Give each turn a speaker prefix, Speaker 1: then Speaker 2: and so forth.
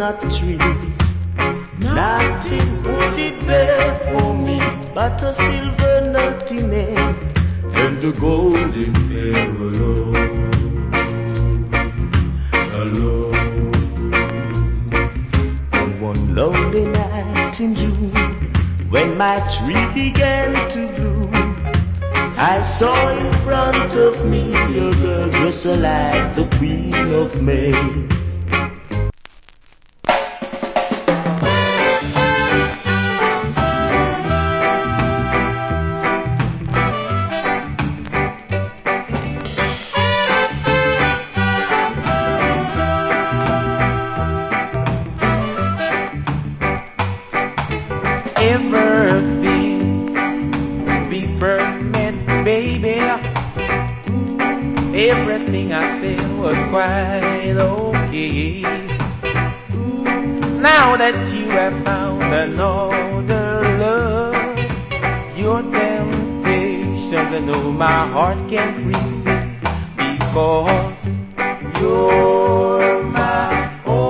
Speaker 1: coconut tree. Nothing would it bear for me but a silver nut in it and the golden hair alone, alone. And one lonely night in June, when my tree began to bloom, I saw in front of me a girl dressed like the Queen of May.
Speaker 2: Ever since we first met, baby, everything I said was quite okay. Now that you have found another love, your temptations, I know my heart can't resist, because you're